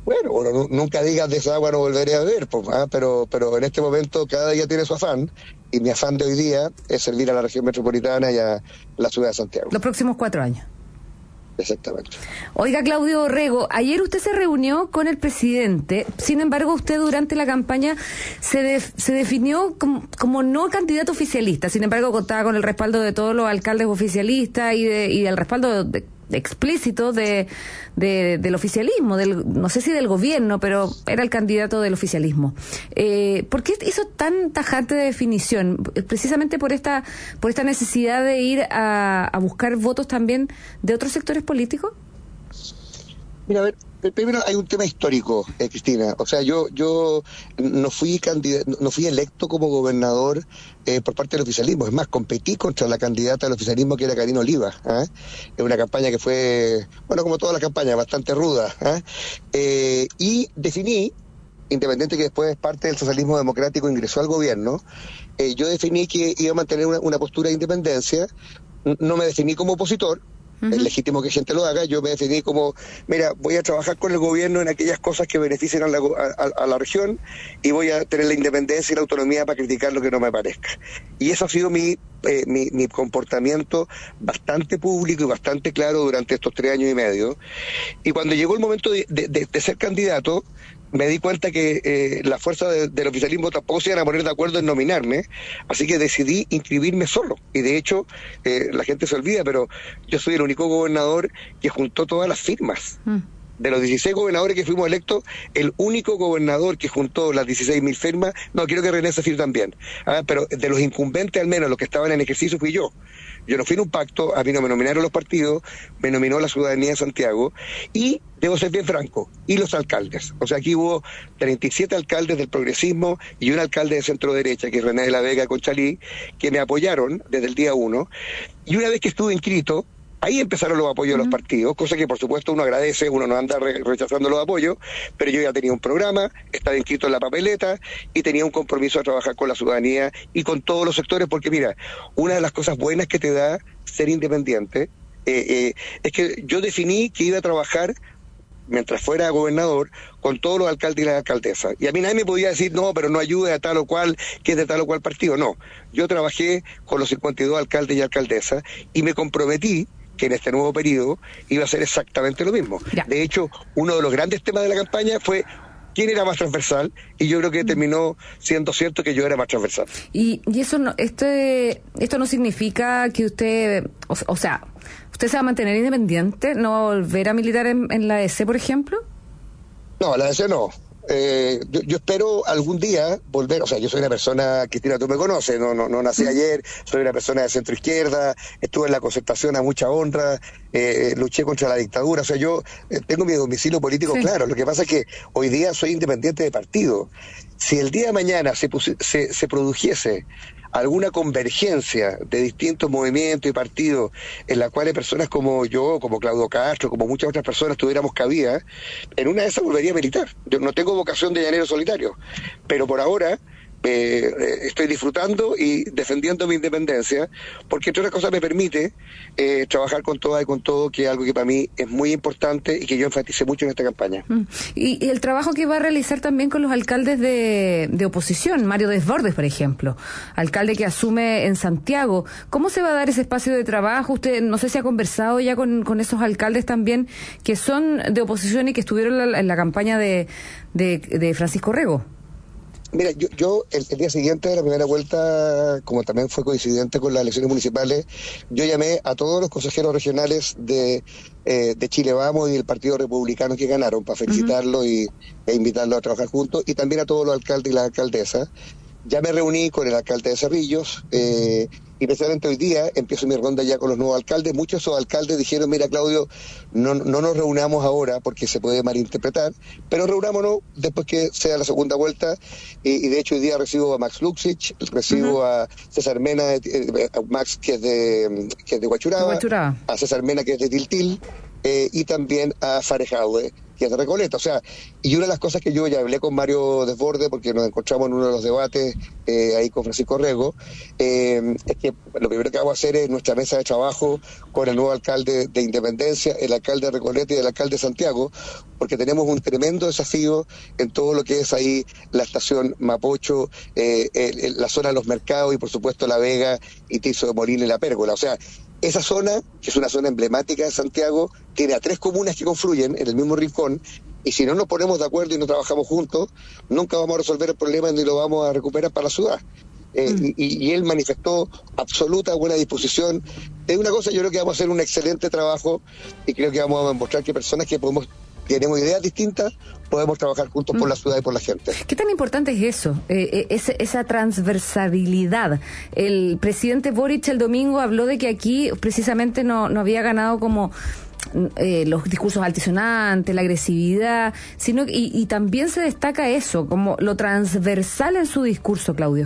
Bueno, nunca digas de esa agua no volveré a beber, pues, pero en este momento cada día tiene su afán, y mi afán de hoy día es servir a la región metropolitana y a la ciudad de Santiago. Los próximos 4 años. Exactamente. Oiga, Claudio Rego, ayer usted se reunió con el presidente, sin embargo usted durante la campaña se definió como no candidato oficialista, sin embargo contaba con el respaldo de todos los alcaldes oficialistas y del respaldo explícito del oficialismo, no sé si del gobierno, pero era el candidato del oficialismo. ¿Por qué hizo tan tajante de definición? Precisamente por esta necesidad de ir a buscar votos también de otros sectores políticos. Mira, a ver, primero hay un tema histórico, Cristina. O sea, yo no fui electo como gobernador por parte del oficialismo. Es más, competí contra la candidata del oficialismo, que era Karina Oliva. Es una campaña que fue, bueno, como todas las campañas, bastante ruda. Y definí, independiente que después parte del socialismo democrático ingresó al gobierno, yo definí que iba a mantener una postura de independencia. No me definí como opositor. Es legítimo que gente lo haga. Yo me definí como, mira, voy a trabajar con el gobierno en aquellas cosas que beneficien a la región, y voy a tener la independencia y la autonomía para criticar lo que no me parezca. Y eso ha sido mi comportamiento bastante público y bastante claro durante estos 3 años y medio. Y cuando llegó el momento de ser candidato, me di cuenta que la fuerza del oficialismo tampoco se iban a poner de acuerdo en nominarme, así que decidí inscribirme solo. Y de hecho, la gente se olvida, pero yo soy el único gobernador que juntó todas las firmas. De los 16 gobernadores que fuimos electos, el único gobernador que juntó las 16.000 firmas, no, quiero que René Zafir también, pero de los incumbentes al menos, los que estaban en ejercicio, fui yo. Yo no fui en un pacto, a mí no me nominaron los partidos, me nominó la ciudadanía de Santiago, y debo ser bien franco, y los alcaldes. O sea, aquí hubo 37 alcaldes del progresismo y un alcalde de centro derecha, que es René de la Vega Conchalí, que me apoyaron desde el día 1, y una vez que estuve inscrito, ahí empezaron los apoyos de los partidos, cosa que por supuesto uno agradece, uno no anda rechazando los apoyos, pero yo ya tenía un programa, estaba inscrito en la papeleta y tenía un compromiso a trabajar con la ciudadanía y con todos los sectores, porque mira, una de las cosas buenas que te da ser independiente es que yo definí que iba a trabajar mientras fuera gobernador con todos los alcaldes y las alcaldesas. Y a mí nadie me podía decir, no, pero no ayude a tal o cual, que es de tal o cual partido. No, yo trabajé con los 52 alcaldes y alcaldesas y me comprometí que en este nuevo periodo iba a ser exactamente lo mismo. Ya. De hecho, uno de los grandes temas de la campaña fue quién era más transversal, y yo creo que terminó siendo cierto que yo era más transversal. Y eso no, esto no significa que usted, o sea, ¿usted se va a mantener independiente? ¿No va a volver a militar en la DC, por ejemplo? No, la DC no. Yo espero algún día volver. O sea, yo soy una persona, Cristina, tú me conoces, no nací ayer, soy una persona de centro izquierda, estuve en la Concertación a mucha honra, luché contra la dictadura. O sea, yo tengo mi domicilio político claro. Lo que pasa es que hoy día soy independiente de partido. Si el día de mañana se produjese alguna convergencia de distintos movimientos y partidos en la cual personas como yo, como Claudio Castro, como muchas otras personas tuviéramos cabida, en una de esas volvería a militar. Yo no tengo vocación de llanero solitario, pero por ahora estoy disfrutando y defendiendo mi independencia, porque entre otras cosas me permite trabajar con todas y con todo, que es algo que para mí es muy importante y que yo enfaticé mucho en esta campaña. Y el trabajo que va a realizar también con los alcaldes de oposición, Mario Desbordes, por ejemplo, alcalde que asume en Santiago, ¿cómo se va a dar ese espacio de trabajo? Usted, no sé si ha conversado ya con esos alcaldes también que son de oposición y que estuvieron en la campaña de Francisco Rego. Mira, yo el día siguiente de la primera vuelta, como también fue coincidente con las elecciones municipales, yo llamé a todos los consejeros regionales de Chile Vamos y del Partido Republicano que ganaron para felicitarlos e invitarlos a trabajar juntos, y también a todos los alcaldes y las alcaldesas. Ya me reuní con el alcalde de Cerrillos, y precisamente hoy día empiezo mi ronda ya con los nuevos alcaldes. Muchos de esos alcaldes dijeron, mira Claudio, no nos reunamos ahora porque se puede malinterpretar, pero reunámonos después que sea la segunda vuelta, y de hecho hoy día recibo a Max Luxich, recibo a César Mena, a Max que es de Huachuraba, a César Mena que es de Tiltil, y también a Farejaude, que es de Recoleta. O sea, y una de las cosas que yo ya hablé con Mario Desbordes, porque nos encontramos en uno de los debates ahí con Francisco Rego, es que lo primero que vamos a hacer es nuestra mesa de trabajo con el nuevo alcalde de Independencia, el alcalde de Recoleta y el alcalde de Santiago, porque tenemos un tremendo desafío en todo lo que es ahí la estación Mapocho, la zona de los mercados y por supuesto La Vega y Tirso de Molina y La Pérgola. O sea, esa zona, que es una zona emblemática de Santiago, tiene a 3 comunas que confluyen en el mismo rincón, y si no nos ponemos de acuerdo y no trabajamos juntos, nunca vamos a resolver el problema ni lo vamos a recuperar para la ciudad. Y él manifestó absoluta buena disposición. De una cosa, yo creo que vamos a hacer un excelente trabajo y creo que vamos a demostrar que personas que tenemos ideas distintas, podemos trabajar juntos por la ciudad y por la gente. ¿Qué tan importante es eso? Esa transversalidad. El presidente Boric el domingo habló de que aquí precisamente no había ganado como los discursos altisonantes, la agresividad, sino y también se destaca eso, como lo transversal en su discurso, Claudio.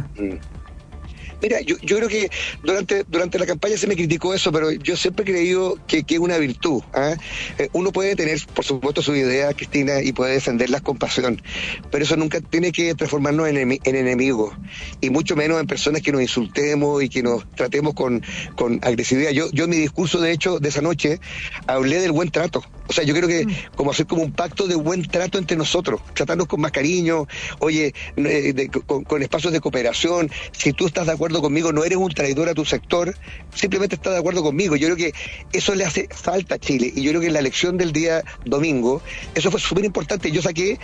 Mira, yo creo que durante la campaña se me criticó eso, pero yo siempre he creído que es una virtud. Uno puede tener, por supuesto, su idea, Cristina, y puede defenderlas con pasión, pero eso nunca tiene que transformarnos en enemigos, y mucho menos en personas que nos insultemos y que nos tratemos con agresividad. Yo en mi discurso, de hecho, de esa noche, hablé del buen trato. O sea, yo creo que como hacer como un pacto de buen trato entre nosotros, tratarnos con más cariño, oye, con espacios de cooperación. Si tú estás de acuerdo conmigo, no eres un traidor a tu sector, simplemente estás de acuerdo conmigo. Yo creo que eso le hace falta a Chile, y yo creo que en la elección del día domingo, eso fue súper importante. Yo saqué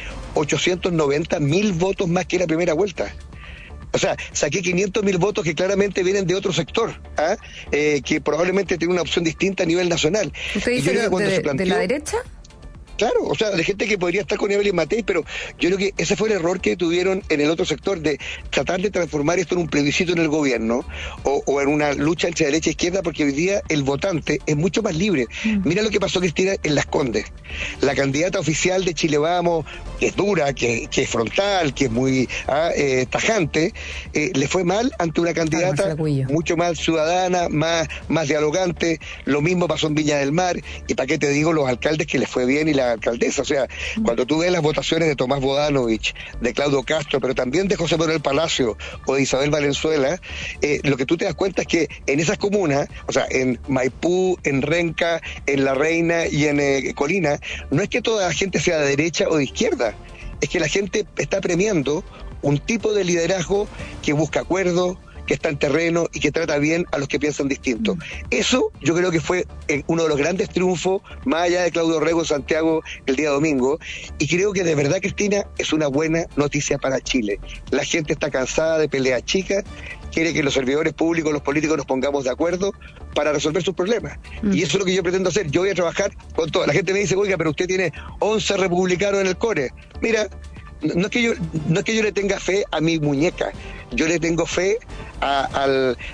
890.000 votos más que la primera vuelta. O sea, saqué 500.000 votos que claramente vienen de otro sector, que probablemente tiene una opción distinta a nivel nacional. ¿Usted dice de la derecha? Claro, o sea, de gente que podría estar con Evelyn Matei, pero yo creo que ese fue el error que tuvieron en el otro sector, de tratar de transformar esto en un plebiscito en el gobierno o en una lucha entre derecha e izquierda, porque hoy día el votante es mucho más libre. Mira lo que pasó, Cristina, en Las Condes. La candidata oficial de Chile Vamos, que es dura, que es frontal, que es muy tajante, le fue mal ante una candidata mucho más ciudadana, más dialogante. Lo mismo pasó en Viña del Mar, y para qué te digo los alcaldes que les fue bien y la alcaldesa. O sea, cuando tú ves las votaciones de Tomás Bodanovich, de Claudio Castro, pero también de José Manuel Palacio o de Isabel Valenzuela, lo que tú te das cuenta es que en esas comunas, o sea, en Maipú, en Renca, en La Reina y en Colina, no es que toda la gente sea de derecha o de izquierda, es que la gente está premiando un tipo de liderazgo que busca acuerdos, que está en terreno y que trata bien a los que piensan distinto. Eso yo creo que fue uno de los grandes triunfos, más allá de Claudio Rego en Santiago el día domingo, y creo que de verdad, Cristina, es una buena noticia para Chile. La gente está cansada de peleas chicas, quiere que los servidores públicos, los políticos nos pongamos de acuerdo para resolver sus problemas. Y eso es lo que yo pretendo hacer. Yo voy a trabajar con toda la gente. Me dice, oiga, pero usted tiene 11 republicanos en el core. Mira, no es que yo le tenga fe a mi muñeca, yo le tengo fe a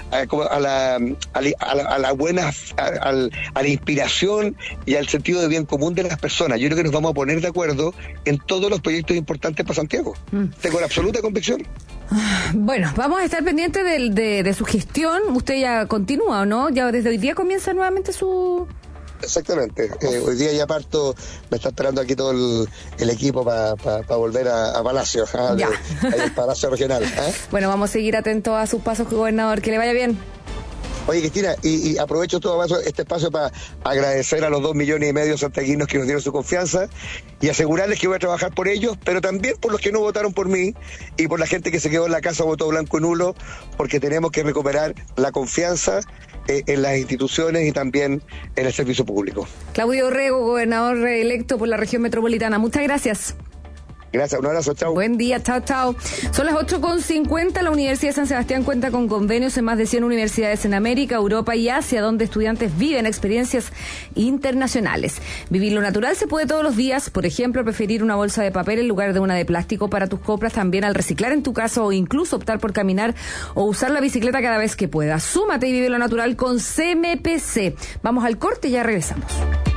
la inspiración y al sentido de bien común de las personas. Yo creo que nos vamos a poner de acuerdo en todos los proyectos importantes para Santiago. Tengo la absoluta convicción. Bueno, vamos a estar pendientes de su gestión. Usted ya continúa, ¿o no? Ya desde hoy día comienza nuevamente su... Exactamente. Hoy día ya parto, me está esperando aquí todo el equipo para volver a Palacio, el Palacio Regional. Bueno, vamos a seguir atentos a sus pasos, gobernador. Que le vaya bien. Oye, Cristina, y aprovecho todo este espacio para agradecer a los 2,5 millones santiaguinos que nos dieron su confianza y asegurarles que voy a trabajar por ellos, pero también por los que no votaron por mí y por la gente que se quedó en la casa, votó blanco y nulo, porque tenemos que recuperar la confianza en las instituciones y también en el servicio público. Claudio Rego, gobernador reelecto por la región metropolitana. Muchas gracias. Gracias, un abrazo, chao. Buen día, chao, chao. Son las 8:50. La Universidad de San Sebastián cuenta con convenios en más de 100 universidades en América, Europa y Asia, donde estudiantes viven experiencias internacionales. Vivir lo natural se puede todos los días. Por ejemplo, preferir una bolsa de papel en lugar de una de plástico para tus compras, también al reciclar en tu casa o incluso optar por caminar o usar la bicicleta cada vez que puedas. Súmate y vive lo natural con CMPC. Vamos al corte y ya regresamos.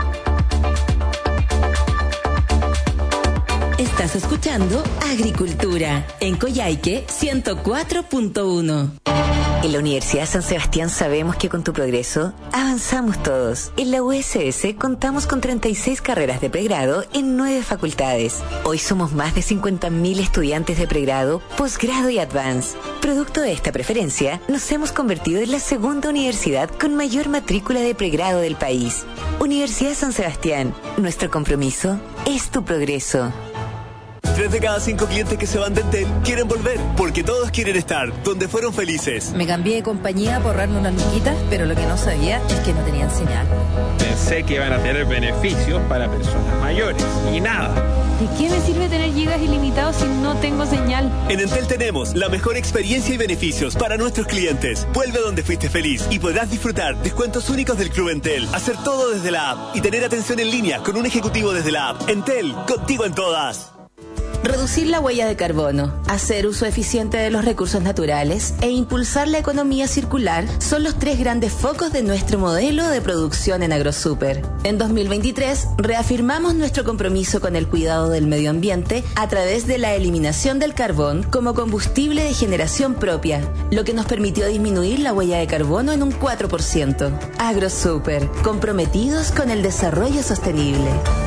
Estás escuchando Agricultura en Coyhaique 104.1. En la Universidad San Sebastián sabemos que con tu progreso avanzamos todos. En la USS contamos con 36 carreras de pregrado en 9 facultades. Hoy somos más de 50.000 estudiantes de pregrado, posgrado y advance. Producto de esta preferencia, nos hemos convertido en la segunda universidad con mayor matrícula de pregrado del país. Universidad San Sebastián, nuestro compromiso es tu progreso. 3 de cada 5 clientes que se van de Entel quieren volver, porque todos quieren estar donde fueron felices. Me cambié de compañía por ahorrarme unas luquitas, pero lo que no sabía es que no tenían señal. Pensé que iban a tener beneficios para personas mayores, y nada. ¿De qué me sirve tener gigas ilimitados si no tengo señal? En Entel tenemos la mejor experiencia y beneficios para nuestros clientes. Vuelve donde fuiste feliz y podrás disfrutar descuentos únicos del Club Entel, hacer todo desde la app y tener atención en línea con un ejecutivo desde la app. Entel, contigo en todas. Reducir la huella de carbono, hacer uso eficiente de los recursos naturales e impulsar la economía circular son los 3 grandes focos de nuestro modelo de producción en AgroSuper. En 2023 reafirmamos nuestro compromiso con el cuidado del medio ambiente a través de la eliminación del carbón como combustible de generación propia, lo que nos permitió disminuir la huella de carbono en un 4%. AgroSuper, comprometidos con el desarrollo sostenible.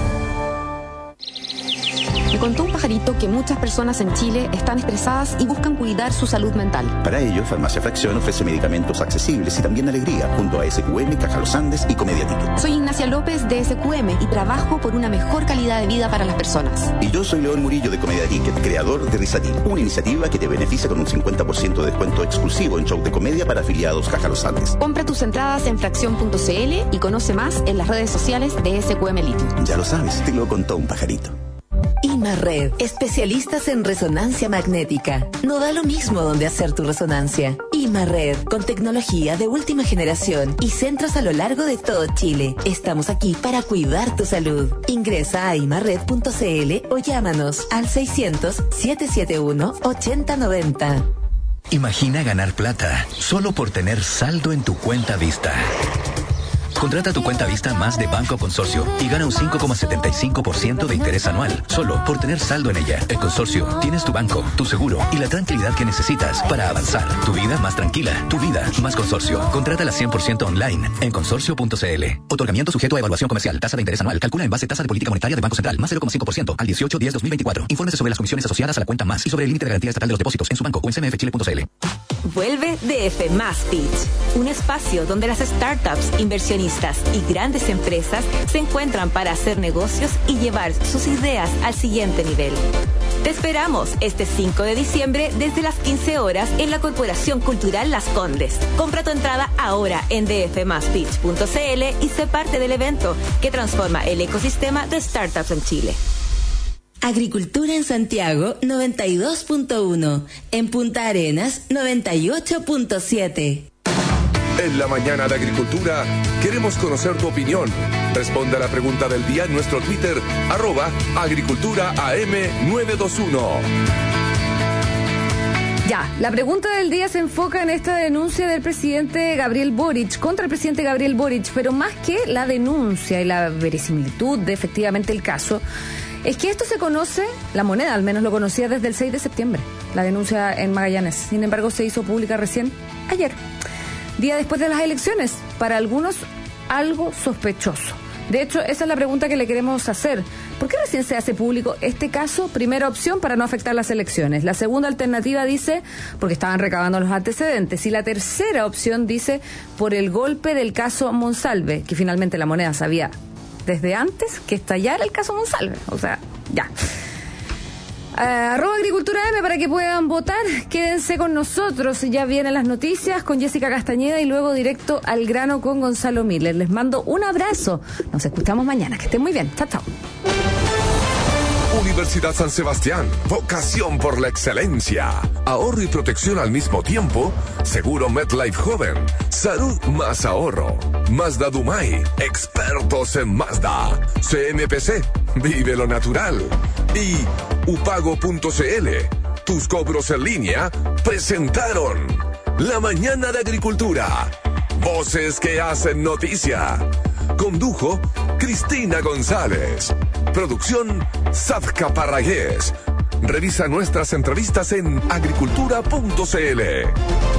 Me contó un pajarito que muchas personas en Chile están estresadas y buscan cuidar su salud mental. Para ello, Farmacia Fracción ofrece medicamentos accesibles y también alegría, junto a SQM, Caja Los Andes y Comedia Ticket. Soy Ignacia López de SQM y trabajo por una mejor calidad de vida para las personas. Y yo soy León Murillo de Comedia Ticket, creador de Risatil, una iniciativa que te beneficia con un 50% de descuento exclusivo en show de comedia para afiliados Caja Los Andes. Compra tus entradas en fracción.cl y conoce más en las redes sociales de SQM Litio. Ya lo sabes, te lo contó un pajarito. IMARRED, especialistas en resonancia magnética. No da lo mismo donde hacer tu resonancia. IMARRED, con tecnología de última generación y centros a lo largo de todo Chile. Estamos aquí para cuidar tu salud. Ingresa a imarred.cl o llámanos al 600-771-8090. Imagina ganar plata solo por tener saldo en tu cuenta Vista. Contrata tu cuenta Vista Más de Banco Consorcio y gana un 5,75% de interés anual, solo por tener saldo en ella. En Consorcio tienes tu banco, tu seguro y la tranquilidad que necesitas para avanzar. Tu vida más tranquila, tu vida más Consorcio. Contrátala 100% online en consorcio.cl. Otorgamiento sujeto a evaluación comercial. Tasa de interés anual. Calcula en base tasa de política monetaria del Banco Central más 0,5% al 18/10/2024. Infórmese sobre las comisiones asociadas a la cuenta Más y sobre el límite de garantía estatal de los depósitos en su banco o en cmfchile.cl. Vuelve DF Más Pitch, un espacio donde las startups, inversionistas y grandes empresas se encuentran para hacer negocios y llevar sus ideas al siguiente nivel. Te esperamos este 5 de diciembre desde las 15 horas en la Corporación Cultural Las Condes. Compra tu entrada ahora en dfmaspitch.cl y sé parte del evento que transforma el ecosistema de startups en Chile. Agricultura en Santiago 92.1, en Punta Arenas 98.7. En la mañana de Agricultura queremos conocer tu opinión. Responde a la pregunta del día en nuestro Twitter, @AgriculturaAM921. Ya, la pregunta del día se enfoca en esta denuncia del presidente Gabriel Boric, contra el presidente Gabriel Boric, pero más que la denuncia y la verisimilitud de efectivamente el caso, es que esto se conoce, La Moneda al menos lo conocía desde el 6 de septiembre, la denuncia en Magallanes. Sin embargo, se hizo pública recién ayer, día después de las elecciones. Para algunos, algo sospechoso. De hecho, esa es la pregunta que le queremos hacer. ¿Por qué recién se hace público este caso? Primera opción, para no afectar las elecciones. La segunda alternativa dice, porque estaban recabando los antecedentes. Y la tercera opción dice, por el golpe del caso Monsalve, que finalmente La Moneda sabía desde antes que estallara el caso Monsalve. O sea, ya. @AgriculturaM para que puedan votar. Quédense con nosotros, ya vienen las noticias con Jessica Castañeda y luego directo al grano con Gonzalo Miller. Les mando un abrazo, nos escuchamos mañana, que estén muy bien, chao, chao. Universidad San Sebastián, vocación por la excelencia, ahorro y protección al mismo tiempo. Seguro MetLife Joven, salud más ahorro. Mazda Dumay, expertos en Mazda. CMPC, vive lo natural. Y upago.cl, tus cobros en línea, presentaron La Mañana de Agricultura. Voces que hacen noticia. Condujo Cristina González. Producción Safka Parragués. Revisa nuestras entrevistas en agricultura.cl.